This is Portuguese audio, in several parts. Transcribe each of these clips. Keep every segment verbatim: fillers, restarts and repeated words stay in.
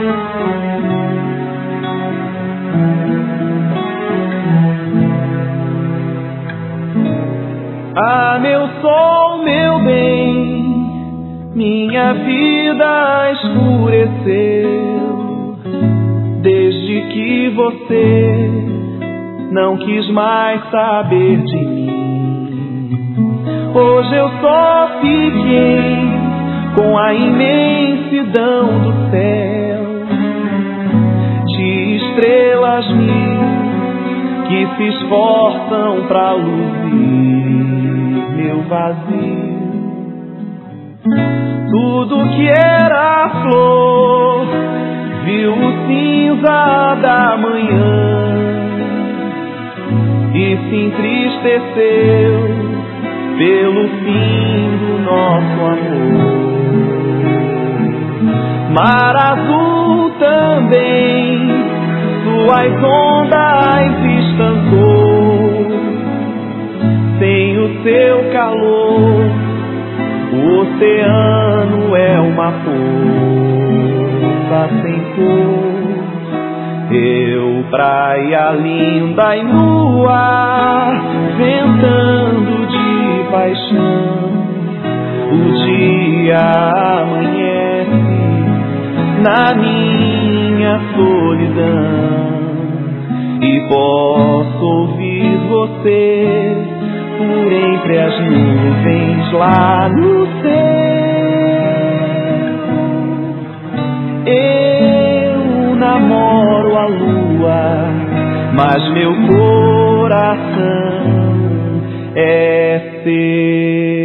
Ah, meu sol, meu bem, minha vida escureceu desde que você não quis mais saber de mim. Hoje eu só fiquei com a imensidão do céu, de estrelas mil que se esforçam pra luzir meu vazio. Tudo que era flor viu o cinza da manhã e se entristeceu pelo fim do nosso amor. Mar azul também suas ondas estancou, sem o seu calor o oceano é uma força sem cor. Eu, praia linda e nua, ventando de paixão, o dia amanhece na minha solidão e posso ouvir você por entre as nuvens lá no céu. Eu namoro a lua, mas meu coração é seu.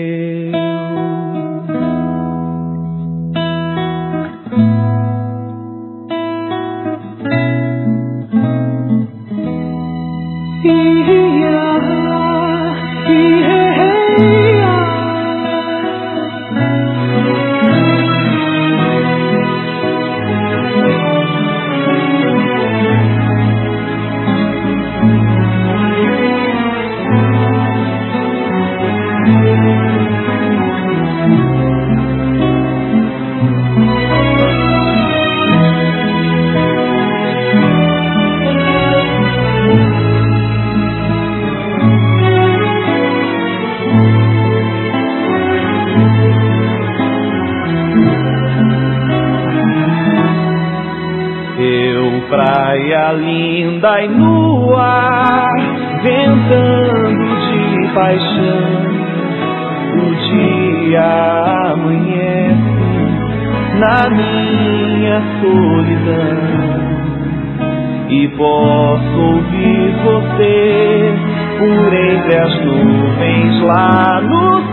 Praia linda e nua, ventando de paixão, o dia amanhece na minha solidão e posso ouvir você por entre as nuvens lá no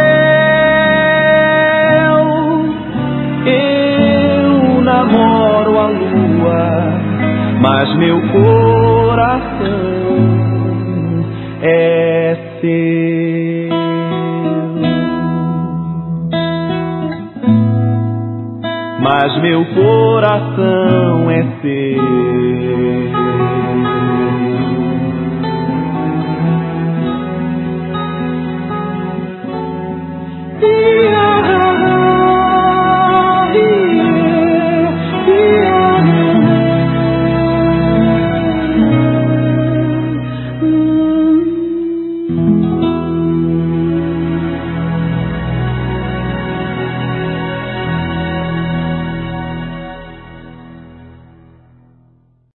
céu. Eu namoro a lua, mas meu coração é seu. Mas meu coração é seu.